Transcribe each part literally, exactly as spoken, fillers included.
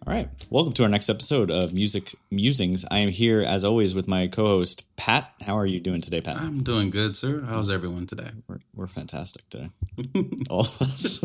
All right. Welcome to our next episode of Music Musings. I am here, as always, with my co-host, Pat. How are you doing today, Pat? I'm doing good, sir. How's everyone today? We're, we're fantastic today. All of us.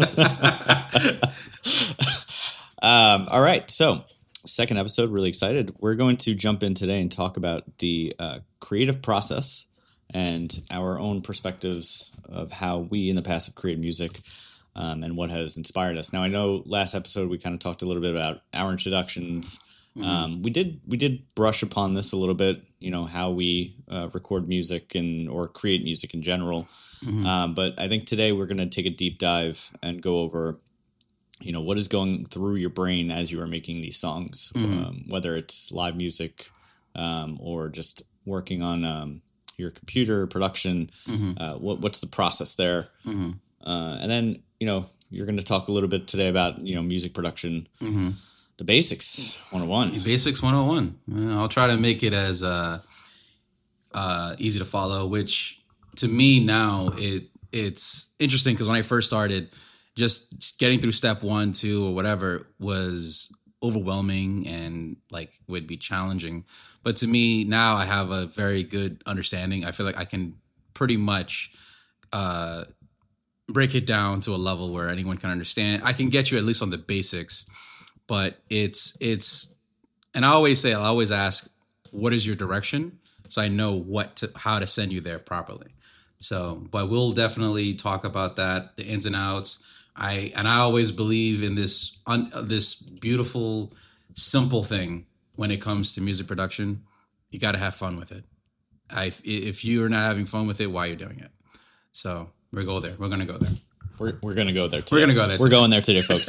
um, all right. So, second episode, really excited. We're going to jump in today and talk about the uh, creative process and our own perspectives of how we in the past have created music. Um, and what has inspired us. Now, I know last episode we kind of talked a little bit about our introductions. Mm-hmm. Um, we did we did brush upon this a little bit, you know, how we uh, record music and or create music in general. Mm-hmm. Um, but I think today we're going to take a deep dive and go over, you know, what is going through your brain as you are making these songs, mm-hmm. um, whether it's live music um, or just working on um, your computer production. Mm-hmm. Uh, what what's the process there? Mm-hmm. Uh, and then, you know, you're going to talk a little bit today about, you know, music production, mm-hmm. the basics one oh one. Basics one oh one. I'll try to make it as uh, uh, easy to follow, which to me now it it's interesting because when I first started, just getting through step one, two, or whatever was overwhelming and like would be challenging. But to me now I have a very good understanding. I feel like I can pretty much uh break it down to a level where anyone can understand. I can get you at least on the basics, but it's, it's, and I always say, I'll always ask, what is your direction? So I know what to, how to send you there properly. So, but we'll definitely talk about that, the ins and outs. I, and I always believe in this, un, this beautiful, simple thing when it comes to music production. You got to have fun with it. I, if you're not having fun with it, why are you doing it? So, We're go there. We're gonna go there. We're we're gonna go there. Today. We're gonna go there. We're today. going there today, folks.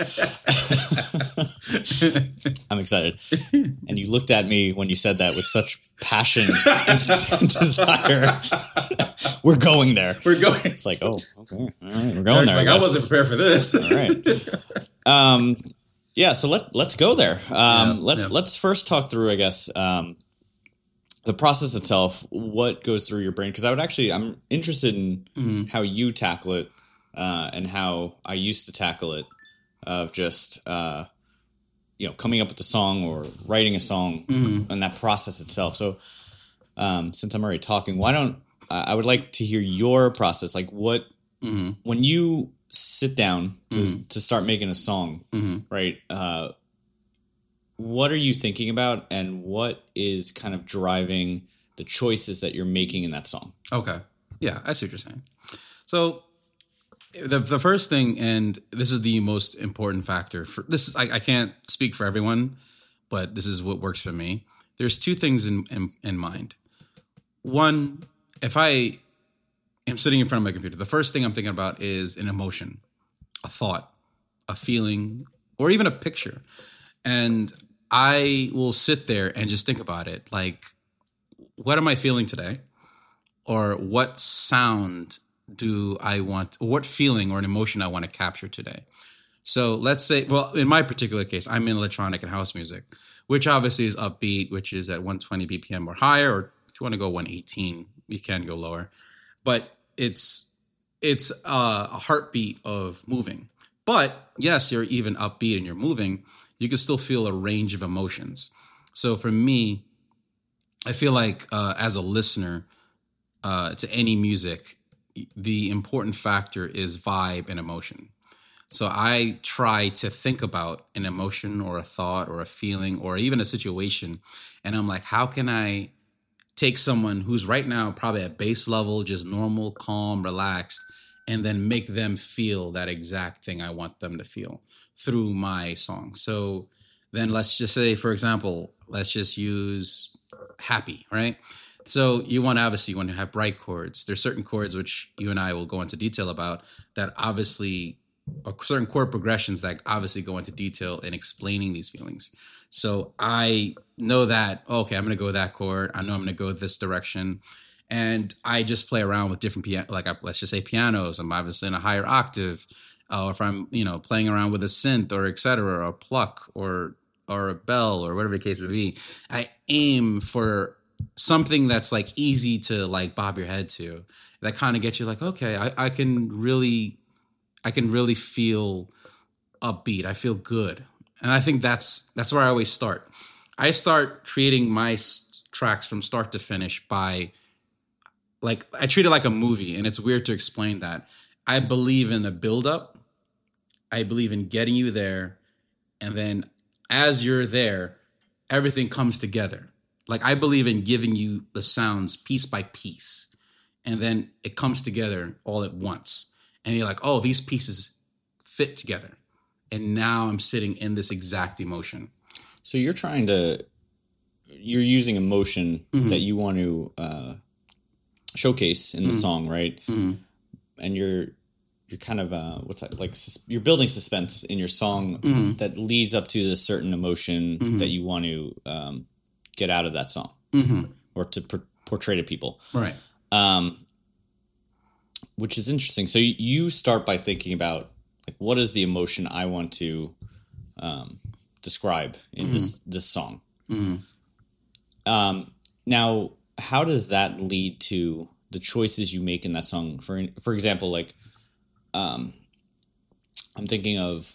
I'm excited. And you looked at me when you said that with such passion and desire. We're going there. We're going. It's like, oh, okay, all right, we're going there. Like I, I wasn't prepared for this. All right. Um, yeah. So let let's go there. Um, yeah, let's yeah. let's first talk through, I guess. Um, The process itself, what goes through your brain? Because I would actually, I'm interested in mm-hmm. how you tackle it uh, and how I used to tackle it of just, uh, you know, coming up with a song or writing a song mm-hmm. and that process itself. So um, since I'm already talking, why don't, uh, I would like to hear your process. Like what, mm-hmm. when you sit down to, mm-hmm. to start making a song, mm-hmm. right, uh, what are you thinking about and what is kind of driving the choices that you're making in that song? Okay. Yeah, I see what you're saying. So the the first thing, and this is the most important factor for this, I, I can't speak for everyone, but this is what works for me. There's two things in, in, in mind. One, if I am sitting in front of my computer, the first thing I'm thinking about is an emotion, a thought, a feeling, or even a picture. And I will sit there and just think about it. Like, what am I feeling today? Or what sound do I want, or what feeling or an emotion I want to capture today? So let's say, well, in my particular case, I'm in electronic and house music, which obviously is upbeat, which is at one twenty B P M or higher, or if you want to go one eighteen, you can go lower. But it's it's a heartbeat of moving. But yes, you're even upbeat and you're moving, you can still feel a range of emotions. So for me, I feel like uh, as a listener uh, to any music, the important factor is vibe and emotion. So I try to think about an emotion or a thought or a feeling or even a situation. And I'm like, how can I take someone who's right now probably at base level, just normal, calm, relaxed, and then make them feel that exact thing I want them to feel through my song. So then let's just say, for example, let's just use happy, right? So you want to obviously want to have bright chords. There's certain chords which you and I will go into detail about that obviously, or certain chord progressions that obviously go into detail in explaining these feelings. So I know that, okay, I'm going to go that chord. I know I'm going to go this direction. And I just play around with different piano, like let's just say pianos. I'm obviously in a higher octave, uh, or if I'm, you know, playing around with a synth or et cetera, or a pluck or or a bell or whatever the case may be. I aim for something that's like easy to like bob your head to. That kind of gets you like, okay, I, I can really, I can really feel upbeat. I feel good. And I think that's that's where I always start. I start creating my s- tracks from start to finish by, like, I treat it like a movie, and it's weird to explain that. I believe in a build-up. I believe in getting you there, and then as you're there, everything comes together. Like, I believe in giving you the sounds piece by piece, and then it comes together all at once. And you're like, oh, these pieces fit together. And now I'm sitting in this exact emotion. So you're trying to, you're using emotion mm-hmm. that you want to uh, showcase in the mm-hmm. song, right? Mm-hmm. And you're you're kind of uh, what's that like? Sus- you're building suspense in your song mm-hmm. that leads up to this certain emotion mm-hmm. that you want to um, get out of that song mm-hmm. or to per- portray to people, right? Um, which is interesting. So you, you start by thinking about, like, what is the emotion I want to um, describe in mm-hmm. this this song? Mm-hmm. Um, now, how does that lead to the choices you make in that song? For for example, like, um, I'm thinking of,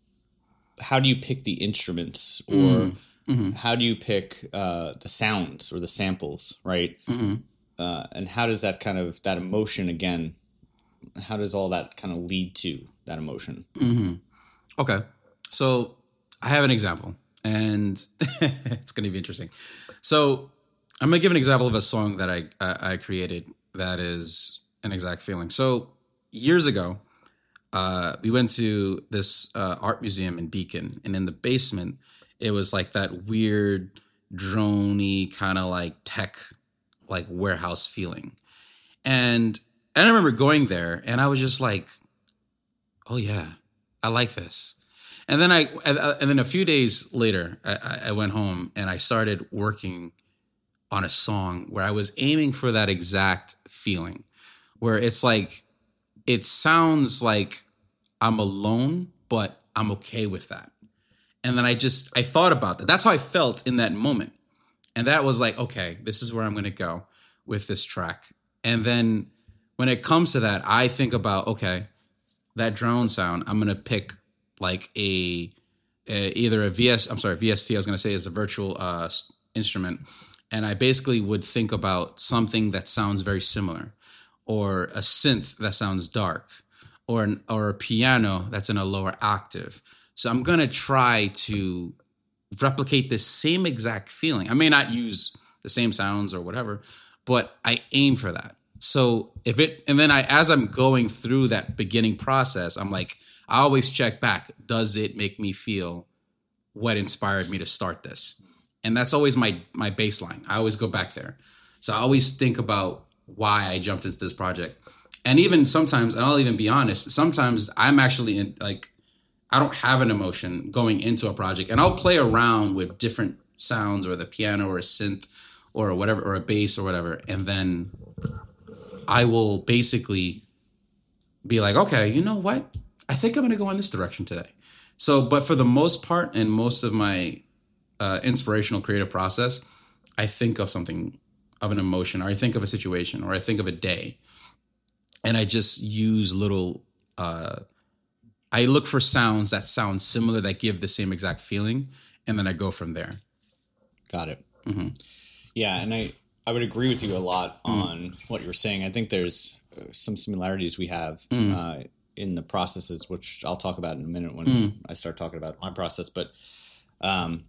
how do you pick the instruments, or mm-hmm. how do you pick uh, the sounds or the samples, right? Mm-hmm. Uh, and how does that kind of, that emotion again, how does all that kind of lead to that emotion? Mm-hmm. Okay. So I have an example, and it's going to be interesting. So I'm going to give an example of a song that I, I, I created that is an exact feeling. So years ago, uh, we went to this uh, art museum in Beacon, and in the basement, it was like that weird, drone-y kind of like tech, like warehouse feeling. And I remember going there, and I was just like, oh yeah, I like this. And then I, and then a few days later, I, I went home and I started working on a song where I was aiming for that exact feeling, where it's like, it sounds like I'm alone, but I'm okay with that. And then I just, I thought about that. That's how I felt in that moment. And that was like, okay, this is where I'm going to go with this track. And then when it comes to that, I think about, okay, that drone sound, I'm going to pick like a, a, either a V S, I'm sorry, V S T, I was going to say is a virtual uh, instrument. And I basically would think about something that sounds very similar, or a synth that sounds dark, or an, or a piano that's in a lower octave. So I'm going to try to replicate the same exact feeling. I may not use the same sounds or whatever, but I aim for that. So if it, and then I, as I'm going through that beginning process, I'm like, I always check back. Does it make me feel what inspired me to start this? And that's always my, my baseline. I always go back there. So I always think about why I jumped into this project. And even sometimes, and I'll even be honest, sometimes I'm actually in, like, I don't have an emotion going into a project, and I'll play around with different sounds, or the piano or a synth or whatever, or a bass or whatever. And then I will basically be like, okay, you know what? I think I'm going to go in this direction today. So, but for the most part, and most of my uh, inspirational creative process, I think of something, of an emotion, or I think of a situation, or I think of a day. And I just use little, uh, I look for sounds that sound similar, that give the same exact feeling. And then I go from there. Got it. Mm-hmm. Yeah. And I, I would agree with you a lot on mm. what you were saying. I think there's some similarities we have mm. uh, in the processes, which I'll talk about in a minute when mm. I start talking about my process. But um,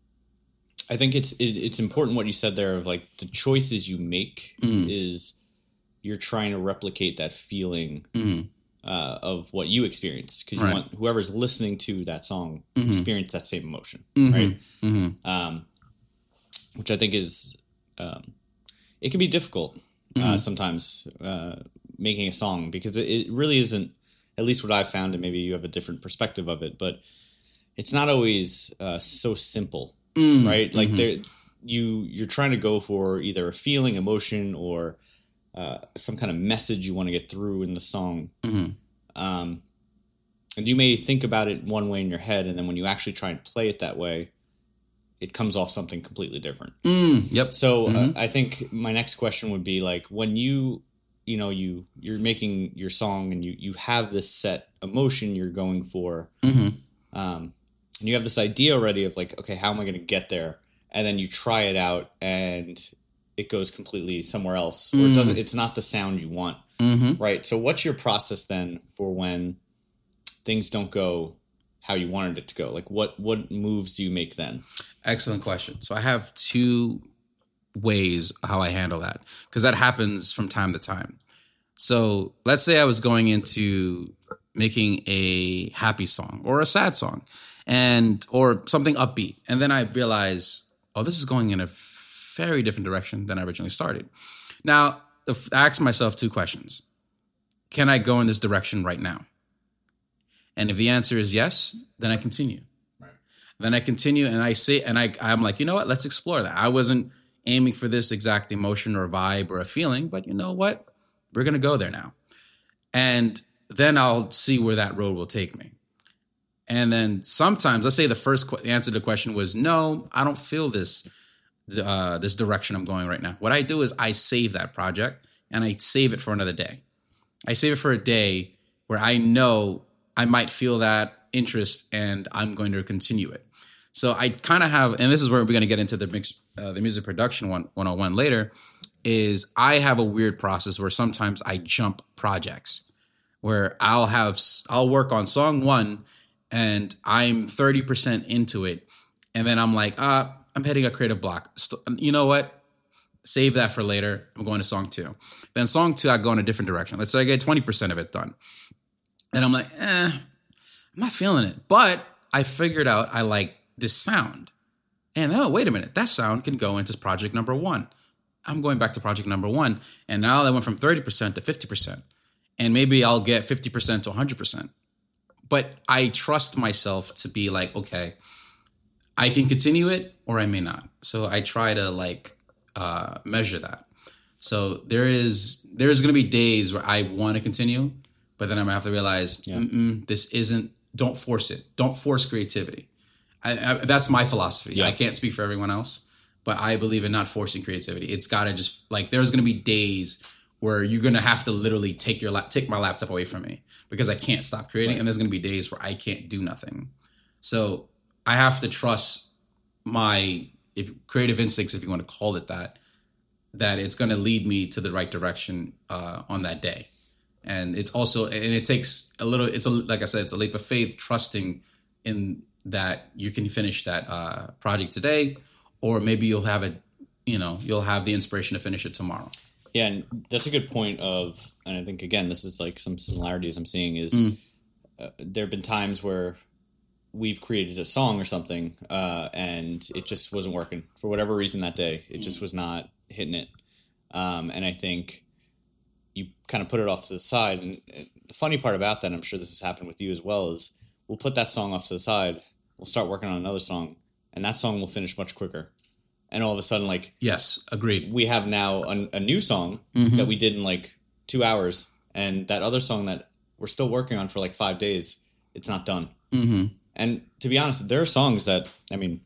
I think it's it, it's important what you said there, of like, the choices you make mm. is you're trying to replicate that feeling mm. uh, of what you experience, because you right. want whoever's listening to that song mm-hmm. experience that same emotion, mm-hmm. right? Mm-hmm. Um, which I think is um, it can be difficult mm-hmm. uh, sometimes uh, making a song, because it, it really isn't. At least what I've found, and maybe you have a different perspective of it, but it's not always uh, so simple, mm. right? Like mm-hmm. there, you you're trying to go for either a feeling, emotion, or uh, some kind of message you want to get through in the song. Mm-hmm. Um, and you may think about it one way in your head, and then when you actually try and play it that way, it comes off something completely different. Mm, yep. So mm-hmm. uh, I think my next question would be, like, when you, you know, you, you're making your song and you, you have this set emotion you're going for, mm-hmm. um, and you have this idea already of like, okay, how am I going to get there? And then you try it out and it goes completely somewhere else, or Mm. it doesn't, it's not the sound you want. Mm-hmm. Right. So what's your process then for when things don't go how you wanted it to go? Like what, what moves do you make then? Excellent question. So I have two ways how I handle that, because that happens from time to time. So let's say I was going into making a happy song or a sad song and or something upbeat. And then I realize, oh, this is going in a very different direction than I originally started. Now, if I ask myself two questions. Can I go in this direction right now? And if the answer is yes, then I continue. Right. Then I continue and I say, and I, I'm like, you know what? Let's explore that. I wasn't aiming for this exact emotion or vibe or a feeling, but you know what? We're going to go there now. And then I'll see where that road will take me. And then sometimes, let's say the first qu- answer to the question was, no, I don't feel this, uh, this direction I'm going right now. What I do is I save that project and I save it for another day. I save it for a day where I know I might feel that interest and I'm going to continue it. So I kind of have, and this is where we're going to get into the mix, uh, the music production one, one oh one later, is I have a weird process where sometimes I jump projects where I'll have, I'll work on song one and I'm thirty percent into it. And then I'm like, uh, I'm hitting a creative block. St- you know what? Save that for later. I'm going to song two. Then song two, I go in a different direction. Let's say I get twenty percent of it done. And I'm like, eh, I'm not feeling it. But I figured out I like this sound. And oh, wait a minute. That sound can go into project number one. I'm going back to project number one. And now I went from thirty percent to fifty percent. And maybe I'll get fifty percent to one hundred percent. But I trust myself to be like, okay, I can continue it or I may not. So I try to like uh, measure that. So there is, there's going to be days where I want to continue, but then I'm going to have to realize, yeah. this isn't, don't force it. Don't force creativity. I, I, that's my philosophy. Yeah. I can't speak for everyone else, but I believe in not forcing creativity. It's got to just, like, there's going to be days where you're going to have to literally take your lap, take my laptop away from me because I can't stop creating. Right. And there's going to be days where I can't do nothing. So I have to trust my if creative instincts, if you want to call it that, that it's going to lead me to the right direction uh, on that day. And it's also, and it takes a little, it's a, like I said, it's a leap of faith, trusting in that you can finish that uh, project today, or maybe you'll have it, you know, you'll have the inspiration to finish it tomorrow. Yeah, and that's a good point of, and I think, again, this is like some similarities I'm seeing is mm. uh, there have been times where we've created a song or something uh, and it just wasn't working for whatever reason that day. It mm. just was not hitting it. Um, and I think you kind of put it off to the side. And the funny part about that, I'm sure this has happened with you as well, is we'll put that song off to the side. We'll start working on another song and that song will finish much quicker. And all of a sudden, like... Yes, agreed. We have now a, a new song mm-hmm. that we did in like two hours. And that other song that we're still working on for like five days, it's not done. Mm-hmm. And to be honest, there are songs that, I mean,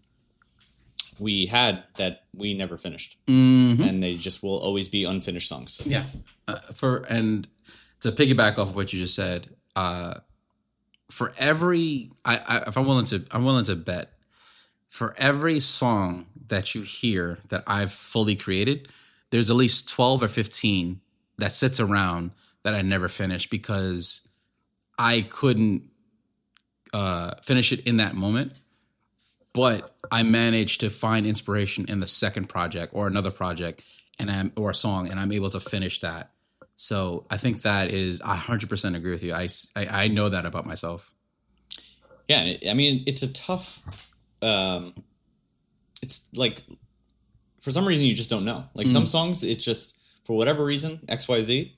we had that we never finished. Mm-hmm. And they just will always be unfinished songs. Yeah. Uh, for And to piggyback off of what you just said, uh, for every... I, I, if I'm willing to, I'm willing to bet, for every song that you hear that I've fully created, there's at least twelve or fifteen that sits around that I never finished because I couldn't uh, finish it in that moment. But I managed to find inspiration in the second project or another project and I'm, or a song, and I'm able to finish that. So I think that is, I one hundred percent agree with you. I, I, I know that about myself. Yeah, I mean, it's a tough... Um, it's like, for some reason, you just don't know. Like, mm. some songs, it's just, for whatever reason, X, Y, Z,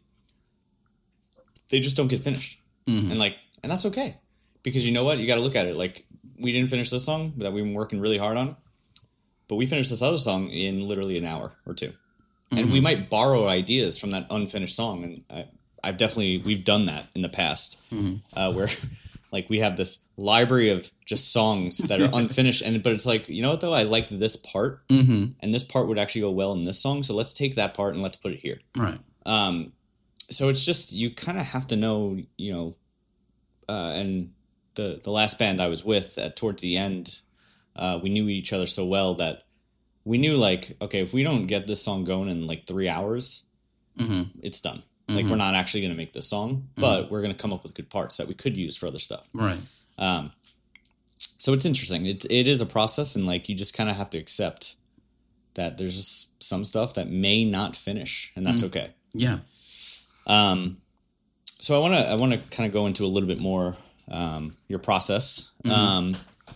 they just don't get finished. Mm-hmm. And, like, and that's okay. Because you know what? You got to look at it. Like, we didn't finish this song that we've been working really hard on, but we finished this other song in literally an hour or two. Mm-hmm. And we might borrow ideas from that unfinished song. And I, I've definitely, we've done that in the past, mm-hmm. uh, where... Like, we have this library of just songs that are unfinished. and But it's like, you know what, though? I like this part. Mm-hmm. And this part would actually go well in this song. So let's take that part and let's put it here. Right. Um, so it's just, you kind of have to know, you know, uh, and the the last band I was with at towards the end, uh, we knew each other so well that we knew like, okay, if we don't get this song going in like three hours, mm-hmm. it's done. Mm-hmm. Like we're not actually going to make this song, but mm-hmm. we're going to come up with good parts that we could use for other stuff. Right. Um, so it's interesting. It it is a process, and like you just kind of have to accept that there's just some stuff that may not finish, and that's mm-hmm. okay. Yeah. Um. So I want to I want to kind of go into a little bit more um, your process. Mm-hmm. Um.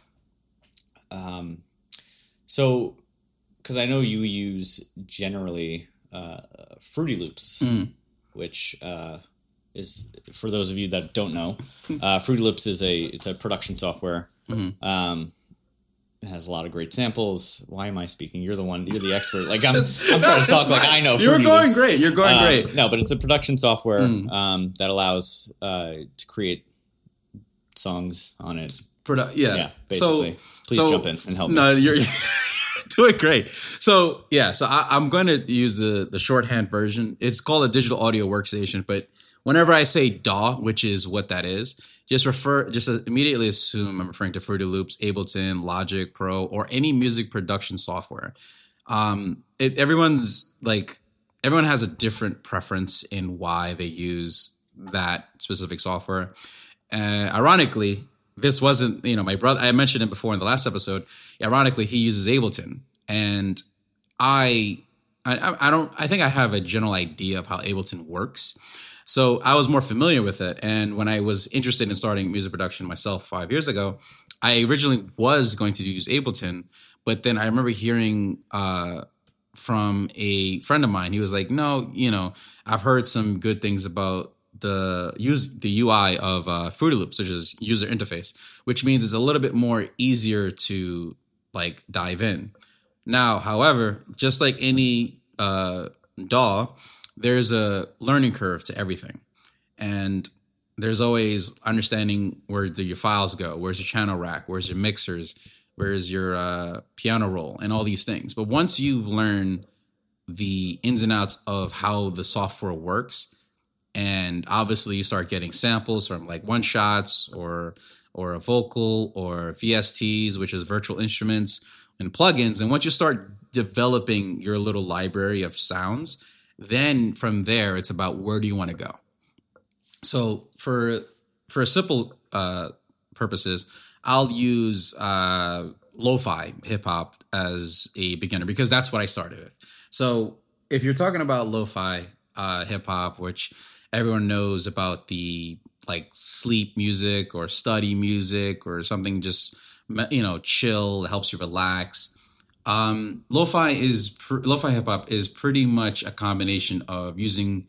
Um. So, because I know you use generally uh, Fruity Loops, mm. which uh, is for those of you that don't know, uh, Fruity Loops is a it's a production software. Mm-hmm. Um, it has a lot of great samples. Why am I speaking? You're the one. You're the expert. Like I'm. I'm trying to talk like I know. You're Fruity going Loops. great. You're going uh, great. No, but it's a production software mm. um, that allows uh, to create songs on it. Produ- yeah. Yeah. Basically, so, please so, jump in and help. No, me. you're doing great. So yeah. So I, I'm going to use the the shorthand version. It's called a digital audio workstation, but whenever I say D A W, which is what that is, just refer, just immediately assume I'm referring to Fruity Loops, Ableton, Logic Pro, or any music production software. Um, it, everyone's like, everyone has a different preference in why they use that specific software. Uh, ironically, this wasn't, you know, my brother, I mentioned him before in the last episode. Ironically, he uses Ableton, and I, I, I don't, I think I have a general idea of how Ableton works. So I was more familiar with it. And when I was interested in starting music production myself five years ago, I originally was going to use Ableton. But then I remember hearing uh, from a friend of mine. He was like, no, you know, I've heard some good things about the use the U I of uh, Fruity Loops, which is user interface, which means it's a little bit more easier to like dive in. Now, however, just like any uh, D A W, there's a learning curve to everything. And there's always understanding where the, your files go. Where's your channel rack? Where's your mixers? Where's your uh, piano roll? And all these things. But once you've learned the ins and outs of how the software works, and obviously you start getting samples from like one shots or or a vocal or V S Ts, which is virtual instruments, and plugins. And once you start developing your little library of sounds, then from there, it's about where do you want to go. So for for a simple uh, purposes, I'll use uh, lo-fi hip hop as a beginner because that's what I started with. So if you're talking about lo-fi uh, hip hop, which everyone knows about the like sleep music or study music or something just, you know, chill, helps you relax. Um, lo-fi is pr- lo-fi hip hop is pretty much a combination of using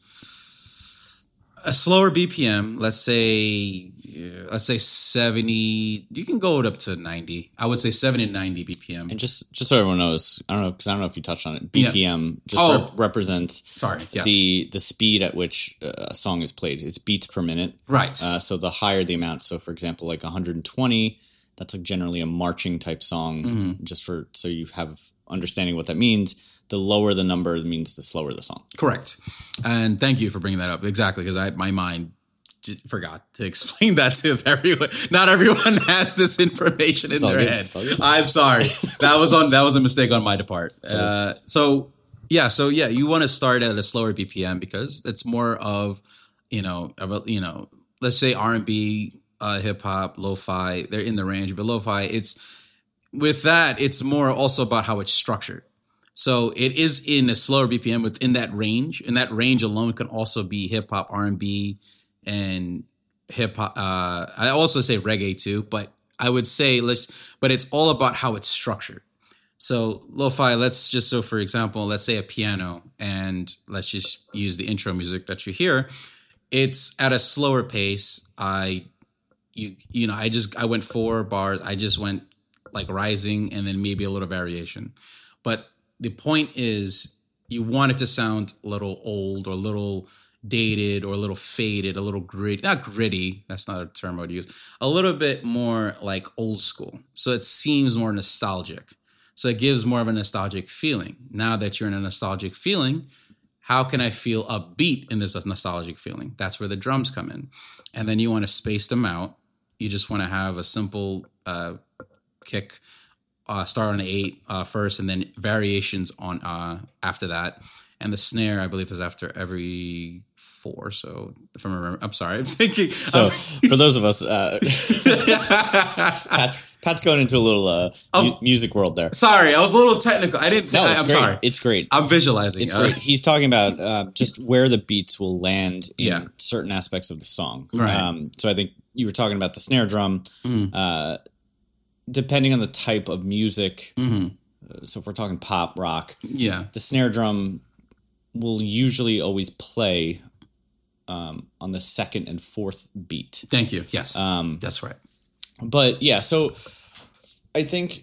a slower B P M. Let's say, let's say seventy. You can go up to ninety. I would say seventy and ninety B P M. And just just so everyone knows, I don't know because I don't know if you touched on it. B P M yeah. just oh. rep- represents sorry yes. the the speed at which a song is played. It's beats per minute, right? Uh, so the higher the amount. So for example, like one hundred twenty. That's like generally a marching type song, mm-hmm. just for so you have understanding what that means. The lower the number means the slower the song. Correct. And thank you for bringing that up. Exactly, because I my mind just forgot to explain that to everyone. Not everyone has this information in their good. head. I'm sorry. that was on that was a mistake on my part. Uh, so yeah, so yeah, you want to start at a slower B P M because it's more of you know of a, you know let's say R and B. Uh, hip hop, lo-fi, they're in the range, but lo-fi, it's with that, it's more also about how it's structured. So it is in a slower B P M within that range, and that range alone can also be hip hop, R and B, and hip hop. Uh, I also say reggae too, but I would say let's, but it's all about how it's structured. So lo-fi, let's just so for example, let's say a piano, and let's just use the intro music that you hear. It's at a slower pace. I You you know, I just I went four bars. I just went like rising and then maybe a little variation. But the point is you want it to sound a little old or a little dated or a little faded, a little gritty. Not gritty, that's not a term I would use. A little bit more like old school. So it seems more nostalgic. So it gives more of a nostalgic feeling. Now that you're in a nostalgic feeling, how can I feel upbeat in this nostalgic feeling? That's where the drums come in. And then you want to space them out. you just want to have a simple uh, kick, uh, start on eight uh, first, and then variations on uh, after that. And the snare, I believe, is after every four. So if I remember, I'm sorry, I'm thinking. So for those of us, uh, Pat's, Pat's going into a little uh, oh, mu- music world there. Sorry, I was a little technical. I didn't. No, I, it's I'm great. sorry. It's great. I'm visualizing. It's uh, great. He's talking about uh, just where the beats will land in Yeah. certain aspects of the song. Right. Um, so I think you were talking about the snare drum. Mm. Uh, depending on the type of music, Mm-hmm. uh, so if we're talking pop, rock, Yeah. the snare drum will usually always play um, on the second and fourth beat. Thank you. Yes. Um, That's right. But yeah, so I think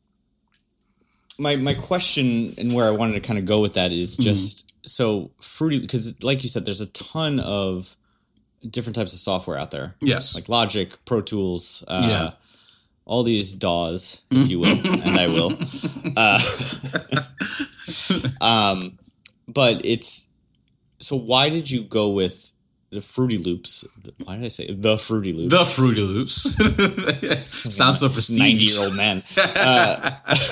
my my question and where I wanted to kind of go with that is just mm-hmm. so Fruity, because like you said, there's a ton of different types of software out there. Yes. Like Logic, Pro Tools, uh, yeah. all these D A Ws, if you will, and I will. Uh, um, but it's, so why did you go with the Fruity Loops? Why did I say the Fruity Loops? The Fruity Loops. Sounds so prestigious. ninety-year-old man. Uh,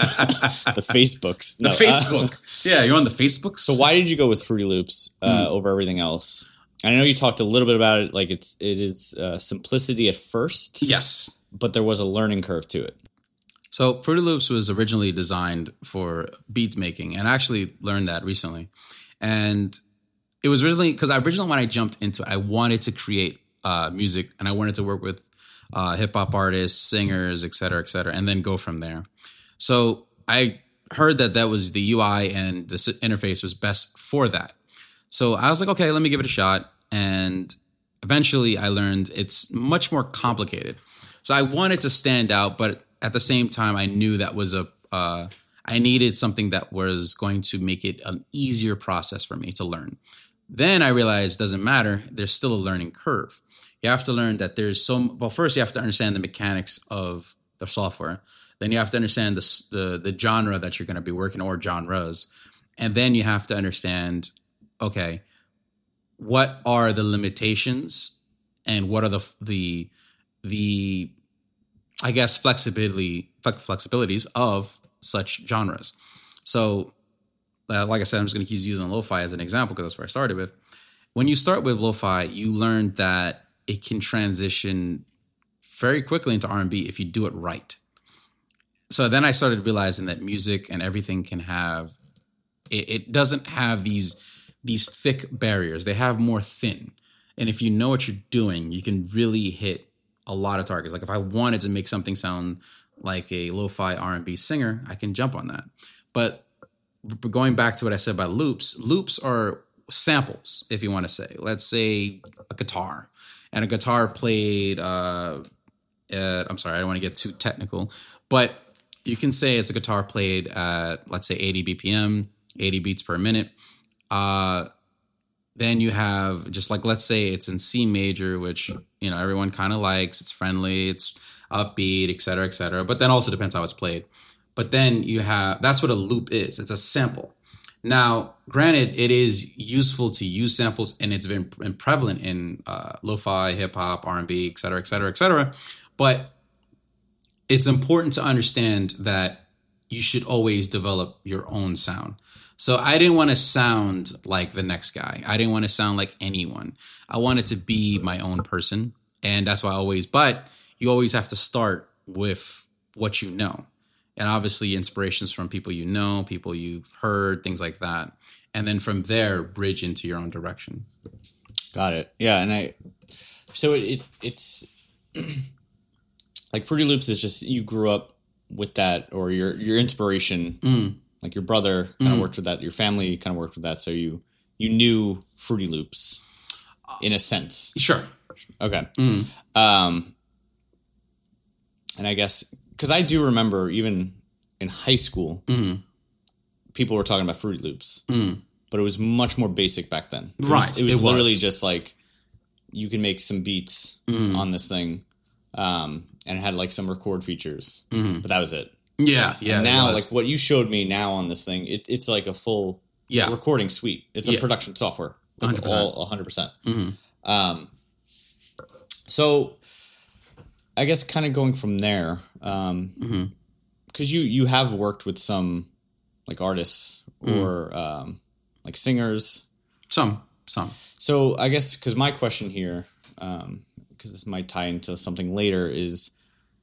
the Facebooks. The No, Facebook. Uh, yeah, you're on the Facebooks? so why did you go with Fruity Loops uh, Mm. over everything else? I know you talked a little bit about it. Like it's it is uh, simplicity at first. Yes. But there was a learning curve to it. So Fruity Loops was originally designed for beat making, and I actually learned that recently. And it was originally, because originally when I jumped into it, I wanted to create uh, music, and I wanted to work with uh, hip hop artists, singers, et cetera, et cetera, and then go from there. So I heard that that was the U I and the interface was best for that. So I was like, okay, let me give it a shot. And eventually I learned it's much more complicated. So I wanted to stand out, but at the same time, I knew that was a, uh, I needed something that was going to make it an easier process for me to learn. Then I realized it doesn't matter. There's still a learning curve. You have to learn that there's some, well, first you have to understand the mechanics of the software. Then you have to understand the, the, the genre that you're going to be working, or genres. And then you have to understand, okay, what are the limitations and what are the, the, the, I guess, flexibility, flexibilities of such genres. So, uh, like I said, I'm just going to keep using lo-fi as an example because that's where I started with. When you start with lo-fi, you learn that it can transition very quickly into R and B if you do it right. So then I started realizing that music and everything can have, it, it doesn't have these these thick barriers. They have more thin. And if you know what you're doing, you can really hit a lot of targets. Like if I wanted to make something sound like a lo-fi R and B singer, I can jump on that. But going back to what I said about loops, loops are samples, if you want to say. Let's say a guitar. And a guitar played, uh, at, I'm sorry, I don't want to get too technical, but you can say it's a guitar played at, let's say, eighty B P M, eighty beats per minute. Uh, then you have just like, let's say it's in C major, which, you know, everyone kind of likes. It's friendly, it's upbeat, et cetera, et cetera. But then also depends how it's played. But then you have, that's what a loop is. It's a sample. Now, granted, it is useful to use samples, and it's been prevalent in uh, lo-fi, hip-hop, R and B, et cetera, et cetera, et cetera. But it's important to understand that you should always develop your own sound. So I didn't want to sound like the next guy. I didn't want to sound like anyone. I wanted to be my own person. And that's why I always, but you always have to start with what you know. And obviously inspirations from people you know, people you've heard, things like that. And then from there, bridge into your own direction. Got it. Yeah. And I, so it, it it's like Fruity Loops is just, you grew up with that, or your, your inspiration, mm. like your brother kind of mm. worked with that. Your family kind of worked with that. So you, you knew Fruity Loops in a sense. Sure. Okay. Mm. Um, and I guess, because I do remember even in high school, mm. people were talking about Fruity Loops, mm. but it was much more basic back then. It right. Was, it was it literally was. just like, you can make some beats mm. on this thing. Um, and it had like some record features, mm. but that was it. Yeah. Yeah. And now, like what you showed me now on this thing, it, it's like a full yeah. recording suite. It's a yeah. production software. Like one hundred percent. all one hundred percent. Mm-hmm. Um, so I guess kind of going from there, um, Mm-hmm. because you you have worked with some like artists Mm. or um, like singers. Some, some. So I guess because my question here, um, because this might tie into something later, is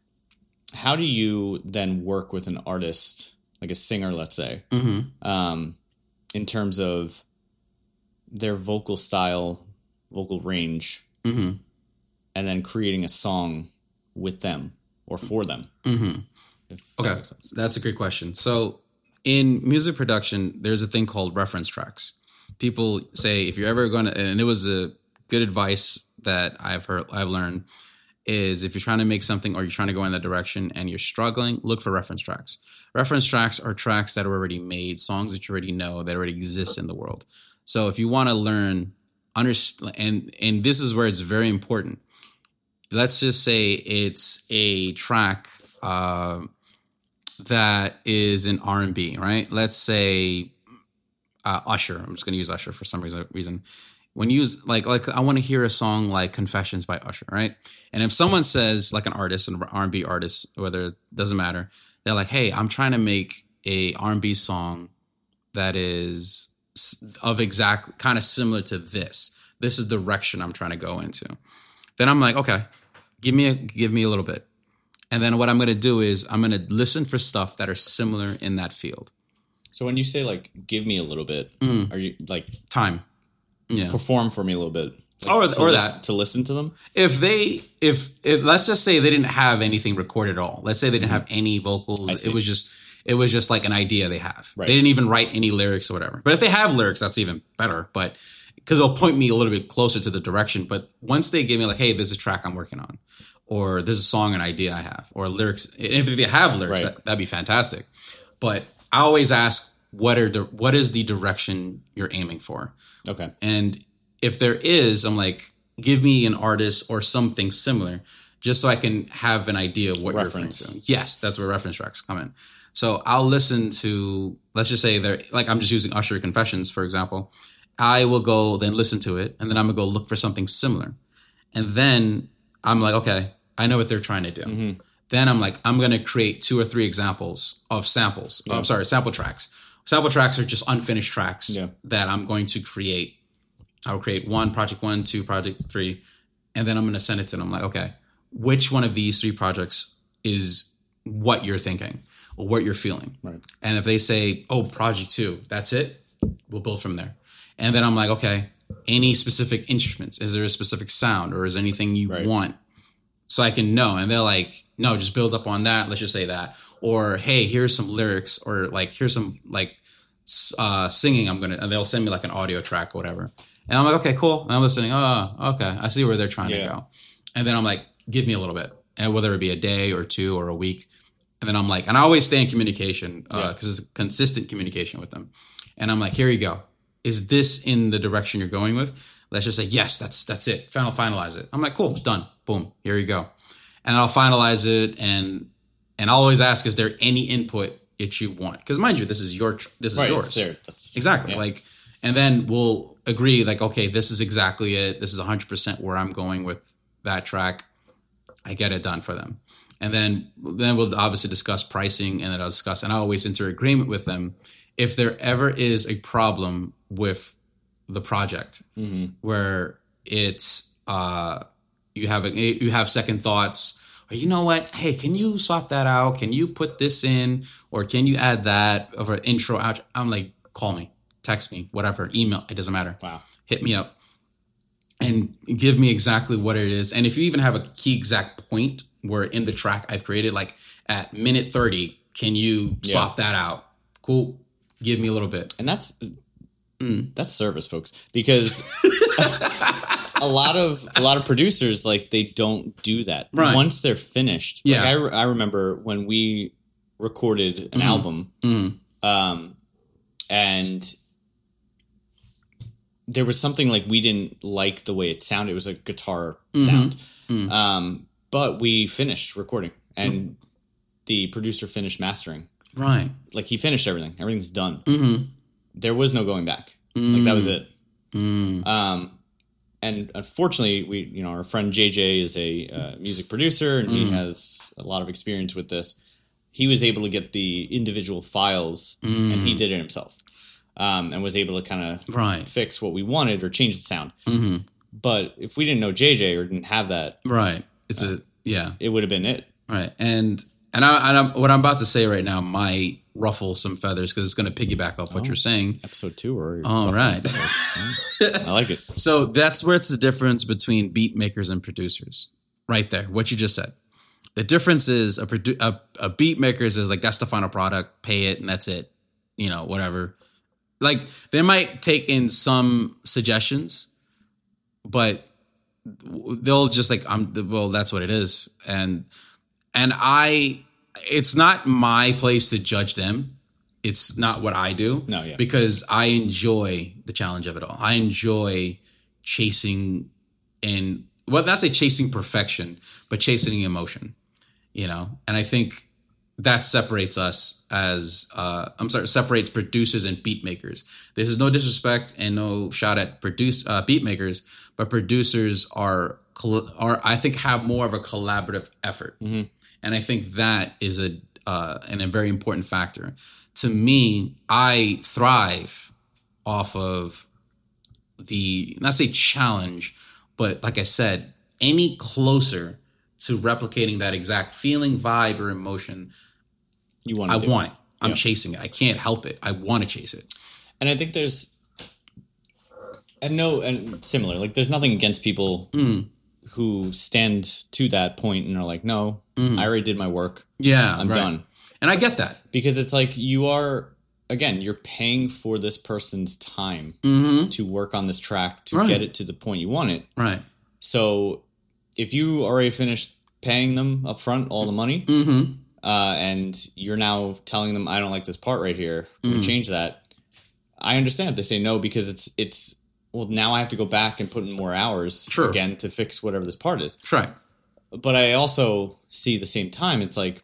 how do you then work with an artist, like a singer, let's say, Mm-hmm. um, in terms of their vocal style, vocal range, Mm-hmm. and then creating a song with them or for them? Mm-hmm. If that Okay, makes sense. that's a great question. So, in music production, there's a thing called reference tracks. People say if you're ever going to, and it was a good advice that I've heard, I've learned, is if you're trying to make something or you're trying to go in that direction and you're struggling, look for reference tracks. Reference tracks are tracks that are already made, songs that you already know that already exist in the world. So, if you want to learn, understand, and and this is where it's very important. Let's just say it's a track. Uh, that is in R and B, right? Let's say uh, Usher. I'm just going to use Usher for some reason. Reason when you use like like I want to hear a song like Confessions by Usher, right? And if someone says like an artist, an R and B artist, whether it doesn't matter, they're like, hey, I'm trying to make a R and B song that is of exact kind of similar to this. This is the direction I'm trying to go into. Then I'm like, okay, give me a give me a little bit. And then what I'm going to do is I'm going to listen for stuff that are similar in that field. So when you say like, give me a little bit, Mm. are you like Time. Yeah. perform for me a little bit? Like, Or- to or lis- that. to listen to them? If they, if, if, let's just say they didn't have anything recorded at all. Let's say they didn't have any vocals. I see. It was just, it was just like an idea they have. Right. They didn't even write any lyrics or whatever. But if they have lyrics, that's even better. But because it'll point me a little bit closer to the direction. But once they give me like, hey, there's a track I'm working on, or there's a song, an idea I have, or lyrics. And if they have lyrics, Right. that, that'd be fantastic. But I always ask, what are the, what is the direction you're aiming for? Okay. And if there is, I'm like, give me an artist or something similar, just so I can have an idea of what Reference. you're referring to. Yes, that's where reference tracks come in. So I'll listen to, let's just say they're like, I'm just using Usher Confessions, for example. I will go then listen to it, and then I'm gonna go look for something similar. And then I'm like, okay, I know what they're trying to do. Mm-hmm. Then I'm like, I'm gonna create two or three examples of samples. Oh, I'm sorry, sample tracks. Sample tracks are just unfinished tracks Yeah. that I'm going to create. I'll create one, project one, two, project three, and then I'm going to send it to them. I'm like, okay, which one of these three projects is what you're thinking or what you're feeling? Right. And if they say, oh, project two, that's it, we'll build from there. And then I'm like, okay, any specific instruments? Is there a specific sound, or is there anything you Right. want? So I can know. And they're like, no, just build up on that. Let's just say that. Or, hey, here's some lyrics, or like, here's some like uh, singing I'm going to, and they'll send me like an audio track or whatever. And I'm like, okay, cool. And I'm listening. Oh, okay. I see where they're trying Yeah. to go. And then I'm like, give me a little bit. And whether it be a day or two or a week. And then I'm like, and I always stay in communication because Yeah. it's consistent communication with them. And I'm like, here you go. Is this in the direction you're going with? Let's just say, yes, that's that's it. Final, finalize it. I'm like, cool, it's done. Boom, here you go. And I'll finalize it, and and I'll always ask, is there any input that you want? Because mind you, this is your tr- this is Right. yours. It's there. That's Exactly. yeah. Like, and then we'll agree, like, okay, this is exactly it. This is one hundred percent where I'm going with that track. I get it done for them. And then then we'll obviously discuss pricing, and then I'll discuss, and I always enter agreement with them if there ever is a problem with the project Mm-hmm. where it's uh you have a, you have second thoughts, or you know what, hey, can you swap that out? Can you put this in, or can you add that over an intro out? I'm like, call me, text me, whatever, email, it doesn't matter. Wow. Hit me up and give me exactly what it is. And if you even have a key exact point where in the track I've created, like at minute thirty, can you swap that out? Cool. Give me a little bit. And that's Mm. that's service, folks, because a lot of a lot of producers, like, they don't do that Right. once they're finished. Yeah. Like, I, re- I remember when we recorded an album, Mm. um, and there was something like we didn't like the way it sounded. It was a guitar Mhm. sound, Mm. um, but we finished recording, and the producer finished mastering. Right. Like, he finished everything. Everything's done. Mm-hmm. There was no going back. Like, that was it. Mm. Um, and unfortunately, we you know our friend J J is a uh, music producer and mm. he has a lot of experience with this. He was able to get the individual files mm. and he did it himself, um, and was able to kind of right. fix what we wanted or change the sound. Mm-hmm. But if we didn't know J J or didn't have that, right, it's uh, a yeah, it would have been it. Right, and and I and I'm, what I'm about to say right now might ruffle some feathers because it's going to piggyback off what oh, you're saying. Episode two, or all right, I like it. So that's where it's the difference between beat makers and producers. Right there, what you just said. The difference is a, produ- a a beat makers is like that's the final product, pay it, and that's it. You know, whatever. Like they might take in some suggestions, but they'll just like I'm well, that's what it is, and and I. It's not my place to judge them. It's not what I do. No, yeah. Because I enjoy the challenge of it all. I enjoy chasing and well, not say chasing perfection, but chasing emotion. You know, and I think that separates us as uh, I'm sorry, separates producers and beat makers. This is no disrespect and no shot at produce uh, beat makers, but producers are are I think have more of a collaborative effort. Mm-hmm. And I think that is a uh, and a very important factor. To me, I thrive off of the, not say challenge, but like I said, any closer to replicating that exact feeling, vibe, or emotion, you want. I do. want it. I'm yeah. chasing it. I can't help it. I want to chase it. And I think there's, and no, and similar. Like, there's nothing against people. Mm. Who stand to that point and are like, no, mm. I already did my work. Yeah, I'm right. done. And I get that. Because it's like you are, again, you're paying for this person's time mm-hmm. to work on this track, to right. get it to the point you want it. Right. So if you already finished paying them up front all the money, mm-hmm. uh, and you're now telling them, I don't like this part right here, can mm. we change that? I understand if they say no, because it's it's, well, now I have to go back and put in more hours sure. again to fix whatever this part is. Right. But I also see at the same time, it's like,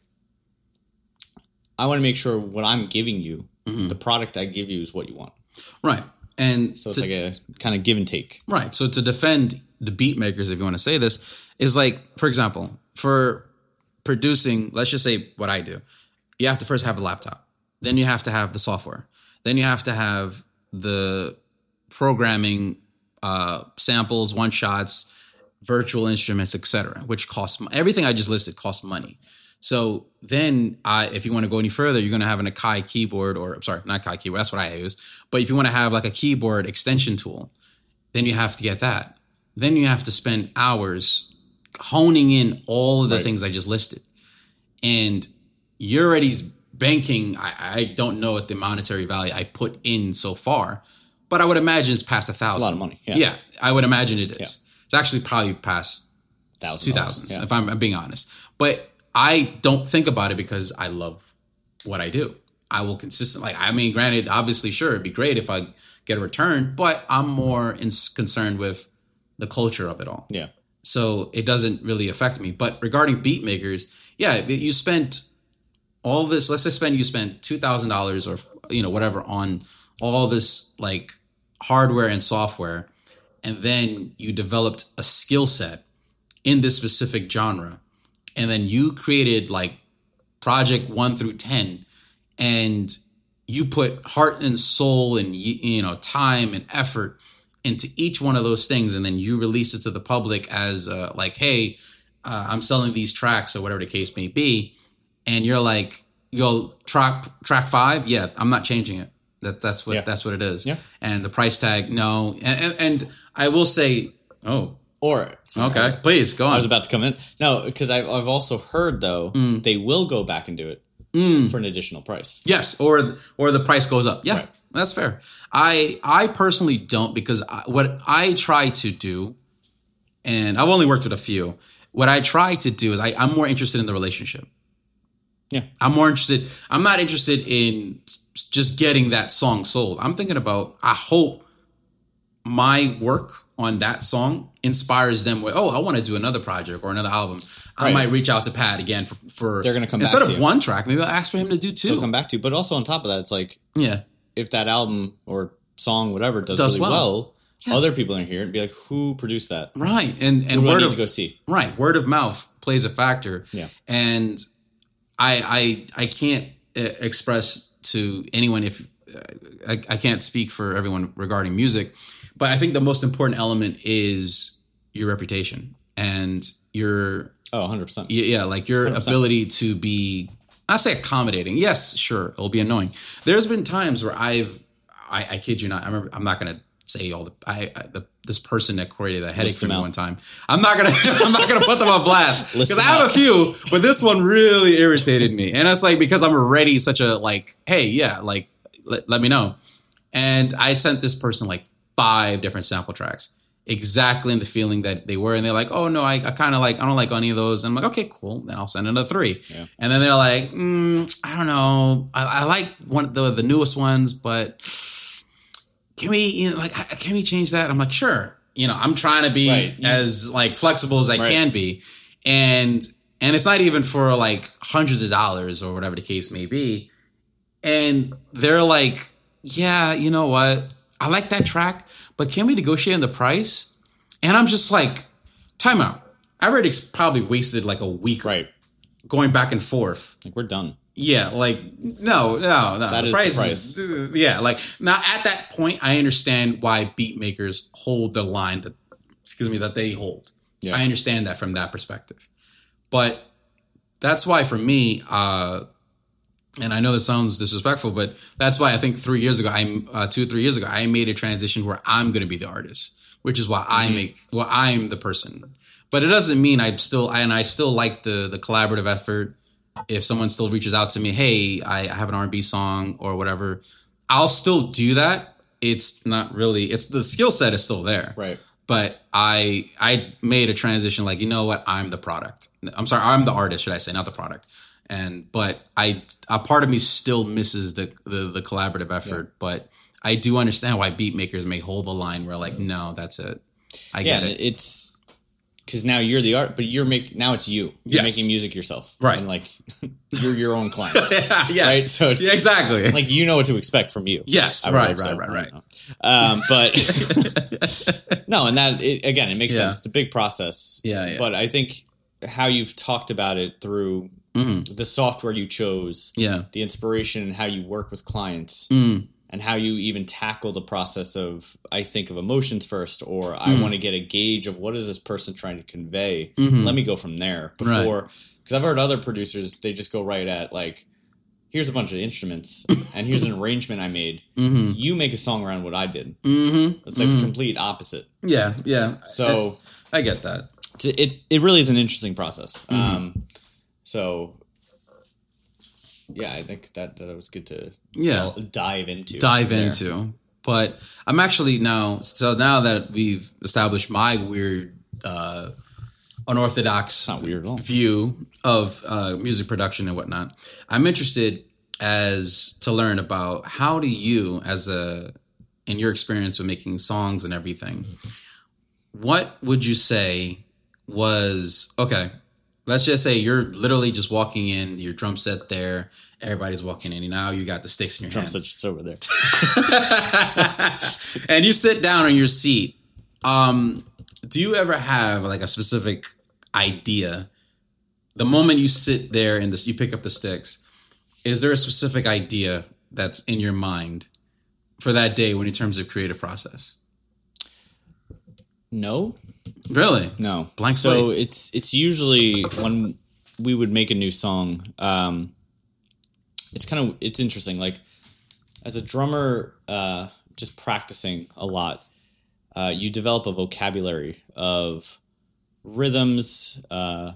I want to make sure what I'm giving you, mm-hmm. the product I give you is what you want. Right. And so it's to, like a kind of give and take. Right. So to defend the beat makers, if you want to say this, is like, for example, for producing, let's just say what I do. You have to first have a laptop. Then you have to have the software. Then you have to have the programming, uh, samples, one shots, virtual instruments, et cetera, which costs everything I just listed costs money. So then, uh, if you want to go any further, you're going to have an Akai keyboard, or I'm sorry, not Akai keyboard. That's what I use. But if you want to have like a keyboard extension tool, then you have to get that. Then you have to spend hours honing in all of the right. things I just listed, and you're already banking. I, I don't know what the monetary value I put in so far. But I would imagine it's past a thousand. It's a lot of money. Yeah, yeah I would imagine it is. Yeah. It's actually probably past Thousand two thousands, yeah. if I'm, I'm being honest. But I don't think about it because I love what I do. I will consistently, like, I mean, granted, obviously, sure, it'd be great if I get a return, but I'm more in, concerned with the culture of it all. Yeah. So it doesn't really affect me. But regarding beat makers, yeah, you spent all this, let's just spend, you spent two thousand dollars or, you know, whatever on all this like hardware and software, and then you developed a skill set in this specific genre, and then you created like project one through ten, and you put heart and soul and, you know, time and effort into each one of those things, and then you release it to the public as uh, like, hey, uh, I'm selling these tracks or whatever the case may be, and you're like, yo, track track five, yeah, I'm not changing it. That that's what yeah. that's what it is. Yeah. And the price tag, no. And, and, and I will say, oh, or sorry, okay, please go on. I was about to come in. No, because I've I've also heard though mm. they will go back and do it mm. for an additional price. Yes, or or the price goes up. Yeah, right. That's fair. I I personally don't, because I, what I try to do, and I've only worked with a few. What I try to do is I, I'm more interested in the relationship. Yeah, I'm more interested. I'm not interested in just getting that song sold. I'm thinking about, I hope my work on that song inspires them with, oh, I want to do another project or another album. I right. might reach out to Pat again for, for they're going to come instead back of to one track, maybe I'll ask for him to do two. They'll come back to you. But also on top of that, it's like, yeah, if that album or song, whatever, does, does really well, well Yeah. other people in here and be like, who produced that? Right. And and who do I word need of to go see. Right. Word of mouth plays a factor. Yeah. And I I I can't uh, express to anyone if uh, I, I can't speak for everyone regarding music, but I think the most important element is your reputation and your Oh, one hundred percent. yeah, like your one hundred percent ability to be, I say accommodating. Yes, sure, it'll be annoying. There's been times where I've, I, I kid you not, I remember, I'm not going to say all the, I, I the, this person that created a headache for me one time. I'm not gonna, I'm not gonna put them on blast because I have out. a few, but this one really irritated me, and it's like because I'm already such a like, hey, yeah, like let, let me know, and I sent this person like five different sample tracks. Exactly in the feeling that they were, and they're like, "Oh no, I, I kind of like I don't like any of those." And I'm like, "Okay, cool." Then I'll send another three, yeah. And then they're like, mm, "I don't know, I, I like one the the newest ones, but can we you know, like can we change that?" I'm like, "Sure." You know, I'm trying to be right. as like flexible as I right. can be, and and it's not even for like hundreds of dollars or whatever the case may be. And they're like, "Yeah, you know what? I like that track." But can we negotiate on the price? And I'm just like, time out. I already probably wasted like a week right. going back and forth. Like, we're done. Yeah, like, no, no, no. That the is price the price. Is, yeah, like, now at that point, I understand why beat makers hold the line that, excuse me, that they hold. Yeah. I understand that from that perspective. But that's why for me, uh, and I know this sounds disrespectful, but that's why I think three years ago, I uh, two or three years ago, I made a transition where I'm going to be the artist, which is why mm-hmm. I make, well, I'm the person. But it doesn't mean I'm still, and I still like the the collaborative effort. If someone still reaches out to me, hey, I, I have an R and B song or whatever, I'll still do that. It's not really, it's the skill set is still there. Right. But I I made a transition like, you know what, I'm the product. I'm sorry, I'm the artist, should I say, not the product. And but I a part of me still misses the the, the collaborative effort, yeah. But I do understand why beat makers may hold the line where like, no, that's it. I yeah, get it. It's because now you're the art, but you're make now it's you. You're yes. making music yourself, right? And like you're your own client, yeah, yes. right? So it's yeah, exactly like you know what to expect from you. Yes, right, right, so. right, right, right. Um, but no, and that it, again, it makes yeah. sense. It's a big process. Yeah, yeah. But I think how you've talked about it through. Mm-hmm. The software you chose, yeah, the inspiration and how you work with clients, mm. and how you even tackle the process of, I think of emotions first, or I mm. want to get a gauge of what is this person trying to convey. Mm-hmm. Let me go from there before, because right. I've heard other producers, they just go right at like, here's a bunch of instruments and here's an arrangement I made. Mm-hmm. You make a song around what I did. Mm-hmm. It's like mm-hmm. the complete opposite. Yeah, yeah. So I, I get that. It it really is an interesting process. Mm-hmm. Um, So, yeah, I think that, that was good to yeah. dive into. Dive there. into. But I'm actually now, so now that we've established my weird, uh, unorthodox Not weird at all. view of uh, music production and whatnot, I'm interested as to learn about how do you, as a, in your experience with making songs and everything, what would you say was, okay, let's just say you're literally just walking in, your drum set there, everybody's walking in, and now you got the sticks in your drum hand. Drum set's just over there. And you sit down on your seat. Um, do you ever have like a specific idea? The moment you sit there and this, you pick up the sticks, is there a specific idea that's in your mind for that day when in terms of creative process? No. Really? No. Blank so slate. it's it's usually when we would make a new song, um, it's kind of, it's interesting. Like as a drummer, uh, just practicing a lot, uh, you develop a vocabulary of rhythms, uh,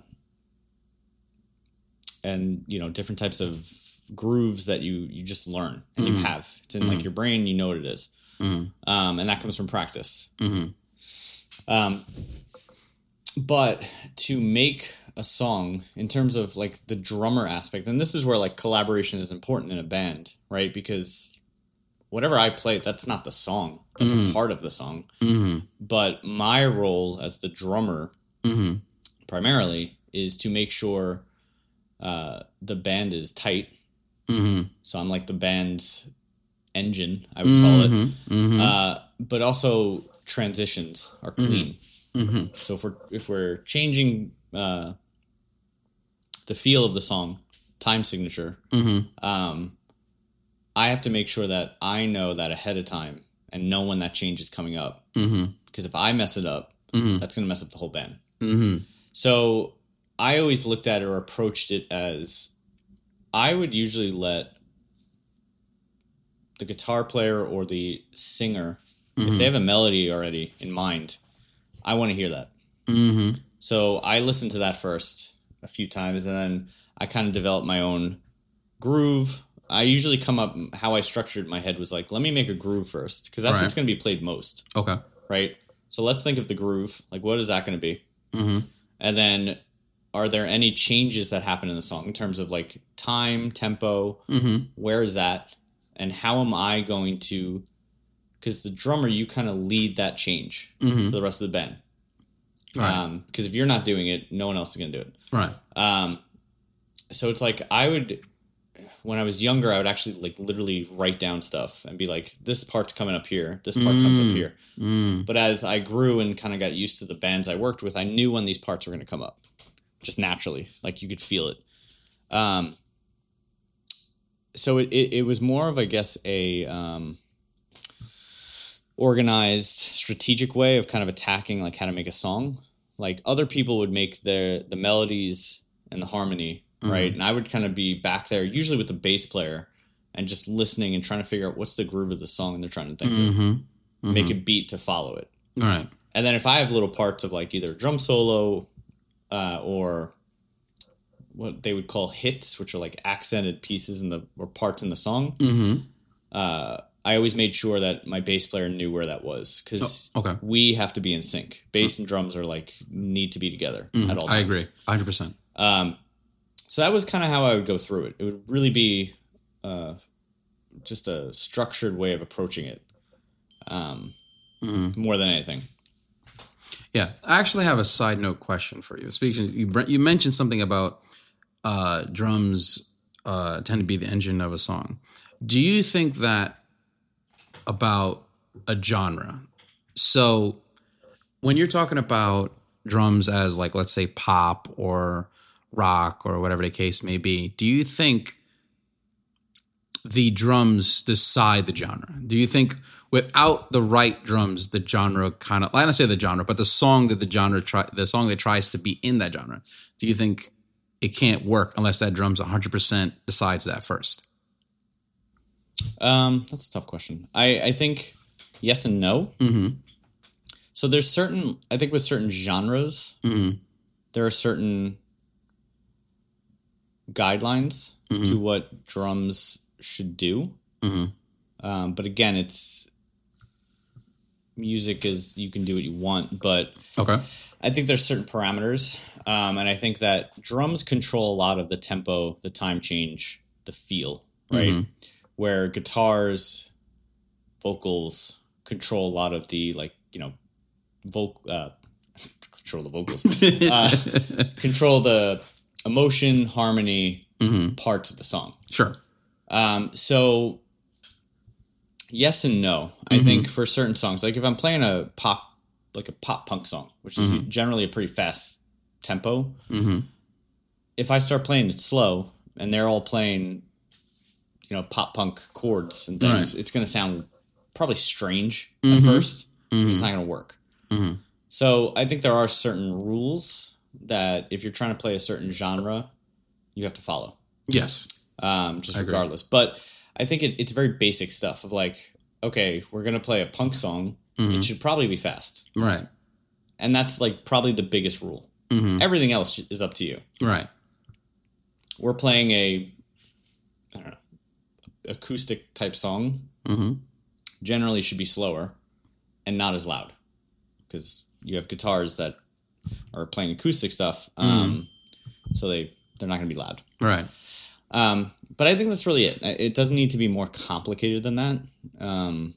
and, you know, different types of grooves that you, you just learn and mm-hmm. you have. It's in mm-hmm. like your brain, you know what it is. Mm-hmm. Um, and that comes from practice. Mm-hmm. Um, but to make a song in terms of like the drummer aspect, and this is where like collaboration is important in a band, right? Because whatever I play, that's not the song. That's mm-hmm. a part of the song. Mm-hmm. But my role as the drummer mm-hmm. primarily is to make sure uh, the band is tight. Mm-hmm. So I'm like the band's engine, I would call it. Mm-hmm. Mm-hmm. Uh, but also transitions are clean. Mm-hmm. So if we're if we're changing uh, the feel of the song, time signature, Mm-hmm. um, I have to make sure that I know that ahead of time and know when that change is coming up. Mm-hmm. Because if I mess it up, Mm-hmm. that's going to mess up the whole band. Mm-hmm. So I always looked at it or approached it as I would usually let the guitar player or the singer, mm-hmm. if they have a melody already in mind, I want to hear that. Mm-hmm. So I listened to that first a few times, and then I kind of developed my own groove. I usually come up, how I structured my head was like, let me make a groove first, because that's right. what's going to be played most. Okay. Right? So let's think of the groove. Like, what is that going to be? Mm-hmm. And then, are there any changes that happen in the song in terms of like time, tempo? Mm-hmm. Where is that? And how am I going to, because the drummer, you kind of lead that change mm-hmm. for the rest of the band. Right. Um, because if you're not doing it, no one else is going to do it. Right. Um, so it's like I would, when I was younger, I would actually like literally write down stuff and be like, this part's coming up here. This part mm. comes up here. Mm. But as I grew and kind of got used to the bands I worked with, I knew when these parts were going to come up just naturally. Like you could feel it. Um, so it, it, it was more of, I guess, a um, organized, strategic way of kind of attacking like how to make a song. Like other people would make their the melodies and the harmony, mm-hmm. right? And I would kind of be back there, usually with the bass player, and just listening and trying to figure out what's the groove of the song they're trying to think mm-hmm. of. Mm-hmm. Make a beat to follow it. All right. And then if I have little parts of like either drum solo uh, or what they would call hits, which are like accented pieces in the or parts in the song, mm-hmm. uh, I always made sure that my bass player knew where that was, because oh, okay. we have to be in sync. Bass mm-hmm. and drums are like need to be together mm-hmm. at all times. I agree, one hundred percent. Um, so that was kind of how I would go through it. It would really be uh, just a structured way of approaching it, um, mm-hmm. more than anything. Yeah, I actually have a side note question for you. Speaking, you you mentioned something about uh, drums uh, tend to be the engine of a song. Do you think that about a genre? So when you're talking about drums as like, let's say pop or rock or whatever the case may be, do you think the drums decide the genre? Do you think without the right drums, the genre kind of, I don't say the genre, but the song that the genre try, the song that tries to be in that genre, do you think it can't work unless that drums one hundred percent decides that first? Um, that's a tough question. I, I think yes and no. Mm-hmm. So there's certain, I think with certain genres, mm-hmm. there are certain guidelines mm-hmm. to what drums should do. Mm-hmm. Um, but again, it's music is, you can do what you want, but okay. I think there's certain parameters. Um, and I think that drums control a lot of the tempo, the time change, the feel, right? Mm-hmm. Where guitars, vocals control a lot of the, like, you know, voc- uh, control the vocals, uh, control the emotion, harmony mm-hmm. parts of the song. Sure. Um, so yes and no. I mm-hmm. think for certain songs, like if I'm playing a pop, like a pop punk song, which is mm-hmm. generally a pretty fast tempo, mm-hmm. if I start playing it slow and they're all playing, you know, pop punk chords and things, right. it's going to sound probably strange mm-hmm. at first. Mm-hmm. It's not going to work. Mm-hmm. So I think there are certain rules that if you're trying to play a certain genre, you have to follow. Yes. Um, just regardless. But I think it, it's very basic stuff of like, okay, we're going to play a punk song. Mm-hmm. It should probably be fast. Right. And that's like probably the biggest rule. Mm-hmm. Everything else is up to you. Right. We're playing a, I don't know, acoustic type song. Mm-hmm. Generally should be slower and not as loud, because you have guitars that are playing acoustic stuff. Um, mm-hmm. So they, they're not going to be loud. Right. Um, but I think that's really it. It doesn't need to be more complicated than that. Um,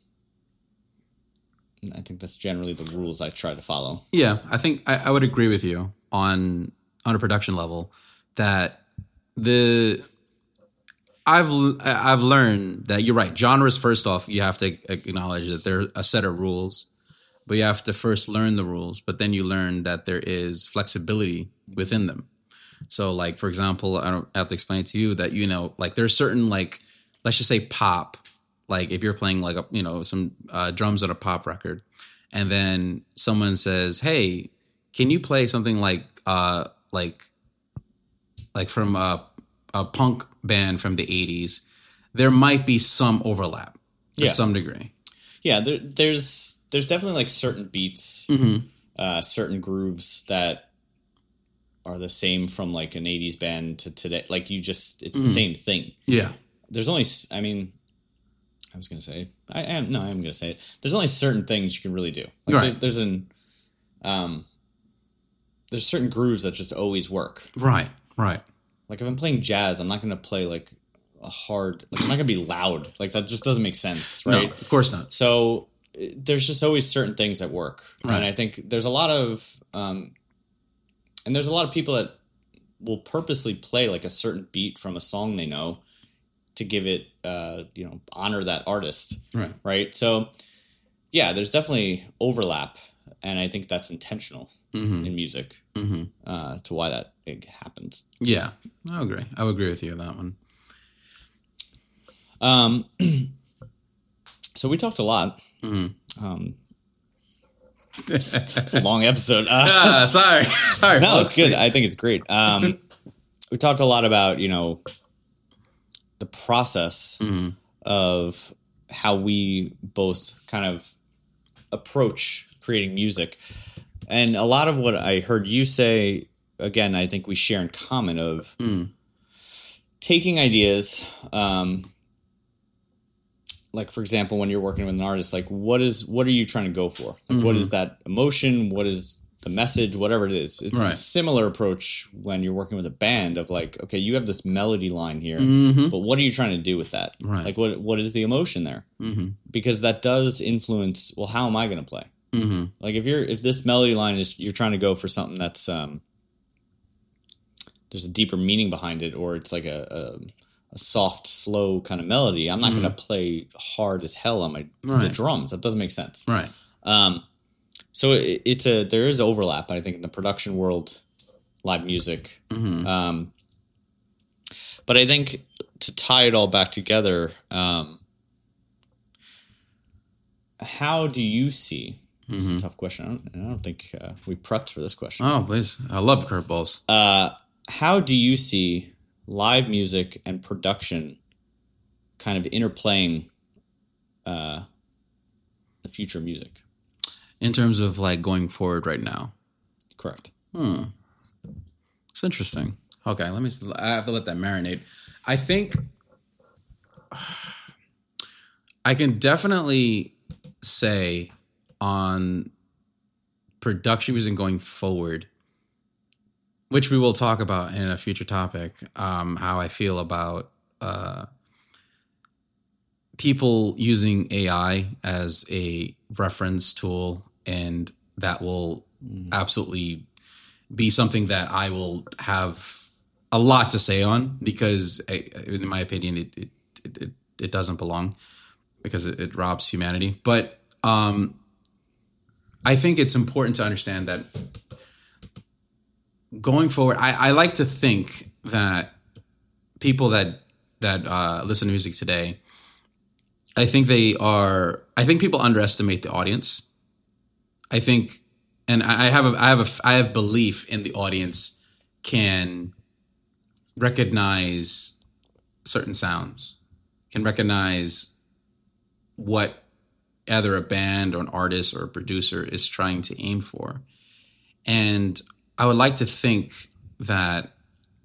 I think that's generally the rules I try to follow. Yeah, I think I, I would agree with you on on a production level that the I've I've learned that you're right. Genres, first off, you have to acknowledge that there are a set of rules, but you have to first learn the rules, but then you learn that there is flexibility within them. So like, for example, I don't have to explain to you that, you know, like there's certain, like, let's just say pop, like if you're playing like, a, you know, some uh, drums on a pop record, and then someone says, hey, can you play something like, uh, like, like from a, a punk band from the eighties, there might be some overlap to yeah. some degree. Yeah, there, there's there's definitely like certain beats, mm-hmm. uh, certain grooves that are the same from like an eighties band to today. Like you just, it's mm. the same thing. Yeah. There's only, I mean, I was going to say, I am, no, I'm going to say it. There's only certain things you can really do. Like right. there's, there's an, um, there's certain grooves that just always work. Right, right. Like if I'm playing jazz, I'm not going to play like a hard, like I'm not going to be loud. Like that just doesn't make sense, right? No, of course not. So there's just always certain things that work. Right. And I think there's a lot of, um, and there's a lot of people that will purposely play like a certain beat from a song they know to give it, uh, you know, honor that artist. Right. Right. So yeah, there's definitely overlap. And I think that's intentional mm-hmm. in music mm-hmm. uh, to why that it happens. Yeah, I agree. I would agree with you on that one. Um, so we talked a lot. Mm-hmm. Um, it's, it's a long episode. Uh, ah, sorry. sorry. No, folks. It's good. I think it's great. Um, we talked a lot about, you know, the process mm-hmm. of how we both kind of approach creating music. And a lot of what I heard you say, again, I think we share in common of mm. taking ideas, um, like, for example, when you're working with an artist, like, what is, what are you trying to go for? Like, mm-hmm. what is that emotion? What is the message? Whatever it is. It's right. a similar approach when you're working with a band of like, okay, you have this melody line here, mm-hmm. but what are you trying to do with that? Right. Like, what what is the emotion there? Mm-hmm. Because that does influence, well, how am I going to play? Mm-hmm. Like, if you're, if this melody line is, you're trying to go for something that's, um, there's a deeper meaning behind it, or it's like a, a a soft, slow kind of melody, I'm not mm-hmm. going to play hard as hell on my right. the drums. That doesn't make sense. Right. Um, so it, it's a there is overlap, I think, in the production world, live music. Mm-hmm. Um, but I think to tie it all back together, um, how do you see? Mm-hmm. This is a tough question. I don't, I don't think uh, we prepped for this question. Oh, please! I love curveballs. Uh, how do you see live music and production kind of interplaying uh, the future of music? In terms of like going forward right now? Correct. Hmm. It's interesting. Okay, let me, I have to let that marinate. I think I can definitely say on production music going forward, which we will talk about in a future topic, um, how I feel about uh, people using A I as a reference tool, and that will mm. absolutely be something that I will have a lot to say on, because I, in my opinion, it it, it, it doesn't belong, because it, it robs humanity. But um, I think it's important to understand that going forward, I, I like to think that people that that uh, listen to music today, I think they are. I think people underestimate the audience. I think, and I have a, I have a, I have belief in the audience can recognize certain sounds, can recognize what either a band or an artist or a producer is trying to aim for, and I would like to think that,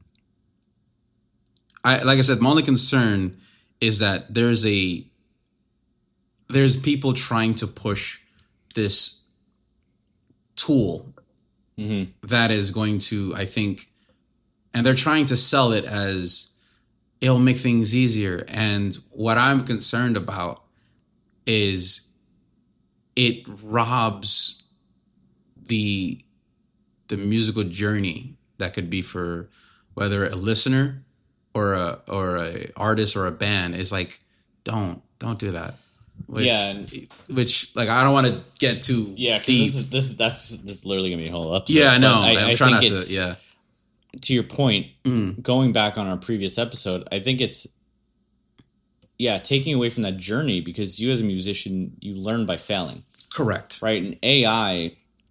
I like I said, my only concern is that there's a there's people trying to push this tool mm-hmm. that is going to, I think, and they're trying to sell it as it'll make things easier. And what I'm concerned about is it robs the the musical journey that could be for whether a listener or a or a artist or a band. Is like, don't don't do that. Which, yeah, and, which like I don't want to get too yeah. Because deep. this is this that's this is literally gonna be a whole episode. Yeah, I know. I, I'm I trying think not it's, to. Yeah. To your point, Mm. going back on our previous episode, I think it's yeah taking away from that journey, because you as a musician, you learn by failing. Correct. Right, and A I.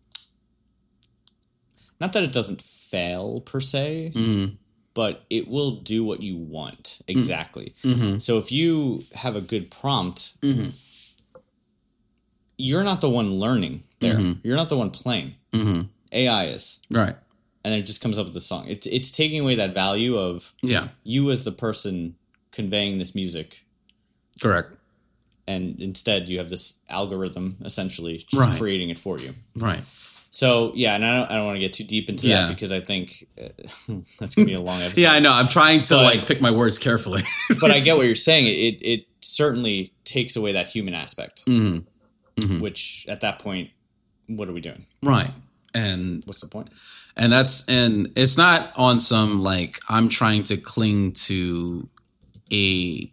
Not that it doesn't fail per se, Mm. but it will do what you want exactly. Mm-hmm. So if you have a good prompt, Mm-hmm. you're not the one learning there. Mm-hmm. You're not the one playing. Mm-hmm. A I is. Right. And then it just comes up with the song. It's it's taking away that value of Yeah. you as the person conveying this music, Correct. and instead you have this algorithm essentially just Right. creating it for you. Right. So yeah, and I don't, I don't want to get too deep into Yeah. that, because I think uh, that's gonna be a long episode. Yeah, I know. I'm trying to But- like pick my words carefully. But I get what you're saying. It it certainly takes away that human aspect, mm-hmm. Mm-hmm. which at that point, what are we doing? Right. And What's the point? and that's and it's not on some like I'm trying to cling to a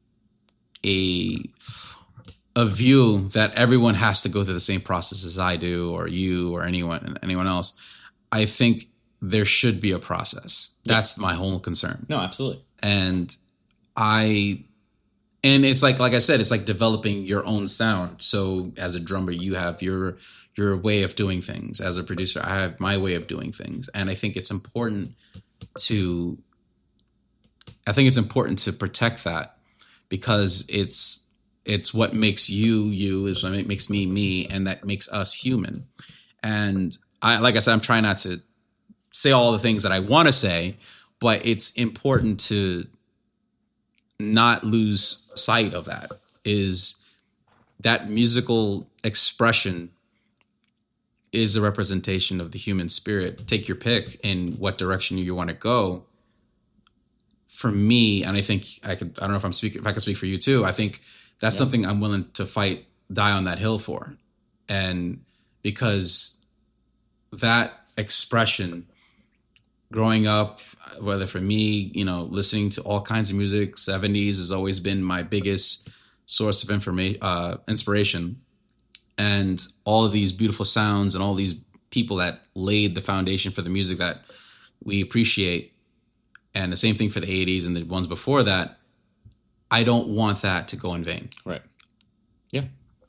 a a view that everyone has to go through the same process as I do, or you, or anyone anyone else. I think there should be a process. That's my whole concern. No, absolutely. And I and it's like like I said, it's like developing your own sound. So as a drummer, you have your your way of doing things. As a producer, I have my way of doing things. And I think it's important to I think it's important to protect that, because it's it's what makes you you, is what makes me me, and that makes us human. And I like I said, I'm trying not to say all the things that I want to say, but it's important to not lose sight of that, is that musical expression is a representation of the human spirit. Take your pick in what direction you want to go. For me, and I think I could, I don't know if I'm speaking, if I can speak for you too, I think that's yeah. something I'm willing to fight, die on that hill for. And because that expression growing up, whether for me, you know, listening to all kinds of music, seventies has always been my biggest source of information, uh, inspiration. And all of these beautiful sounds and all these people that laid the foundation for the music that we appreciate. And the same thing for the eighties and the ones before that. I don't want that to go in vain. Right. Yeah.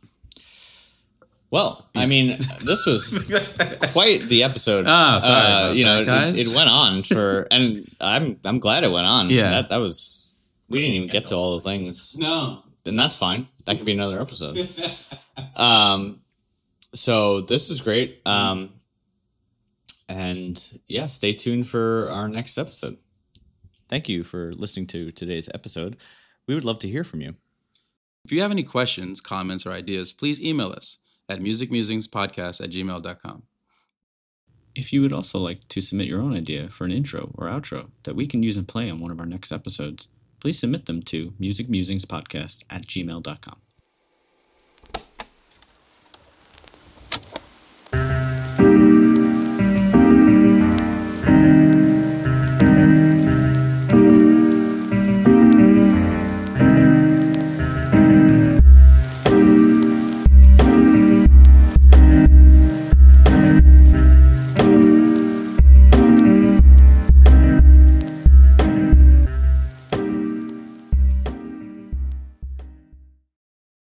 Well, I mean, this was quite the episode. Oh, sorry. Uh, you know, that, it, it went on for, and I'm I'm glad it went on. Yeah. That that was, we didn't even get to all the things. No. And that's fine. That could be another episode. um, so this is great. Um, and yeah, stay tuned for our next episode. Thank you for listening to today's episode. We would love to hear from you. If you have any questions, comments, or ideas, please email us at musicmusingspodcast at gmail dot com. If you would also like to submit your own idea for an intro or outro that we can use and play on one of our next episodes, please submit them to musicmusingspodcast at gmail dot com.